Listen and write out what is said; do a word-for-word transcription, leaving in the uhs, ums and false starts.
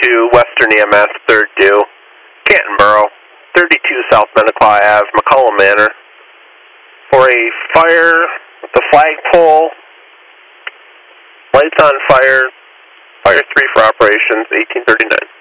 two, Western E M S, third due, Canton Borough, thirty-two South Menaclaw Avenue, McCollum Manor, for a fire with the flagpole, lights on fire, fire three for operations, eighteen thirty-nine.